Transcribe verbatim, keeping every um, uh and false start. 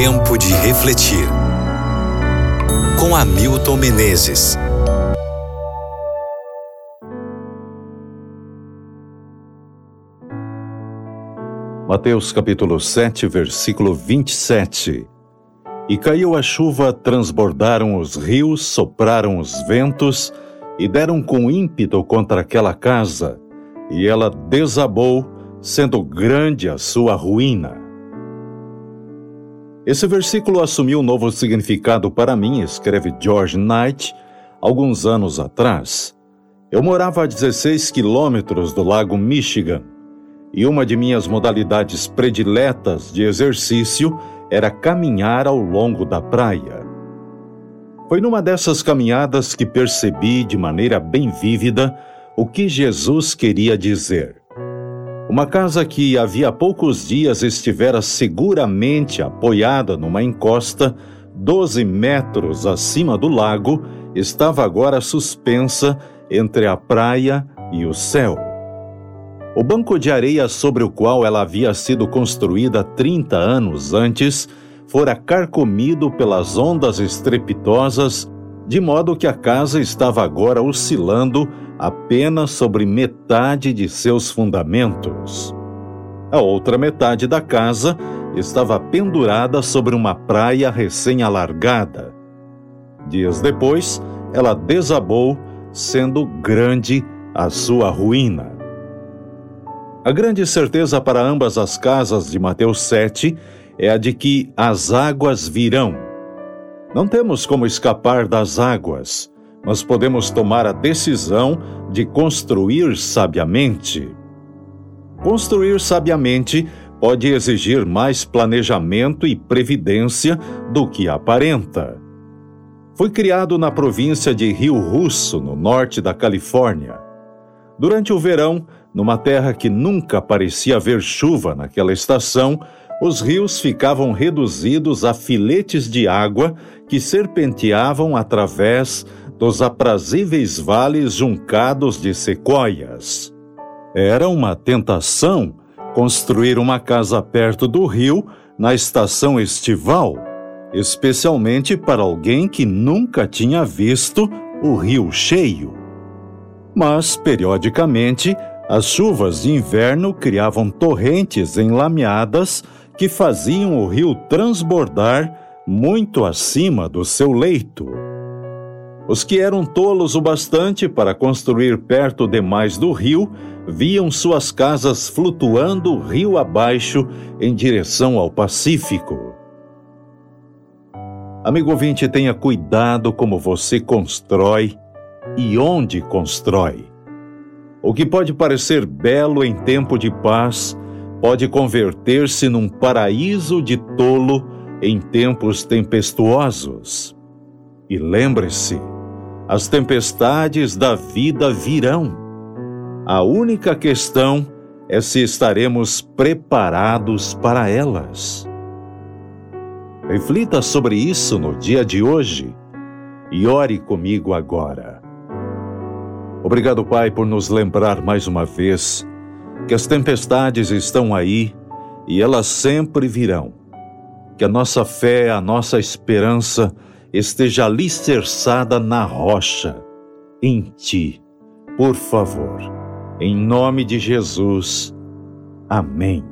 Tempo de refletir. Com Hamilton Menezes. Mateus capítulo sete, versículo vinte e sete. E caiu a chuva, transbordaram os rios, sopraram os ventos e deram com ímpeto contra aquela casa, e ela desabou, sendo grande a sua ruína. Esse versículo assumiu um novo significado para mim, escreve George Knight, alguns anos atrás. Eu morava a dezesseis quilômetros do lago Michigan, e uma de minhas modalidades prediletas de exercício era caminhar ao longo da praia. Foi numa dessas caminhadas que percebi de maneira bem vívida o que Jesus queria dizer. Uma casa que havia poucos dias estivera seguramente apoiada numa encosta doze metros acima do lago, estava agora suspensa entre a praia e o céu. O banco de areia sobre o qual ela havia sido construída trinta anos antes fora carcomido pelas ondas estrepitosas, de modo que a casa estava agora oscilando apenas sobre metade de seus fundamentos. A outra metade da casa estava pendurada sobre uma praia recém-alargada. Dias depois, ela desabou, sendo grande a sua ruína. A grande certeza para ambas as casas de Mateus sete é a de que as águas virão. Não temos como escapar das águas, mas podemos tomar a decisão de construir sabiamente. Construir sabiamente pode exigir mais planejamento e previdência do que aparenta. Foi criado na província de Rio Russo, no norte da Califórnia. Durante o verão, numa terra que nunca parecia haver chuva naquela estação, os rios ficavam reduzidos a filetes de água que serpenteavam através dos aprazíveis vales juncados de sequoias. Era uma tentação construir uma casa perto do rio na estação estival, especialmente para alguém que nunca tinha visto o rio cheio. Mas, periodicamente, as chuvas de inverno criavam torrentes enlameadas que faziam o rio transbordar muito acima do seu leito. Os que eram tolos o bastante para construir perto demais do rio, viam suas casas flutuando rio abaixo em direção ao Pacífico. Amigo ouvinte, tenha cuidado como você constrói e onde constrói. O que pode parecer belo em tempo de paz pode converter-se num paraíso de tolo em tempos tempestuosos. E lembre-se, as tempestades da vida virão. A única questão é se estaremos preparados para elas. Reflita sobre isso no dia de hoje e ore comigo agora. Obrigado, Pai, por nos lembrar mais uma vez que as tempestades estão aí e elas sempre virão. Que a nossa fé, a nossa esperança esteja alicerçada na rocha, em Ti. Por favor, em nome de Jesus. Amém.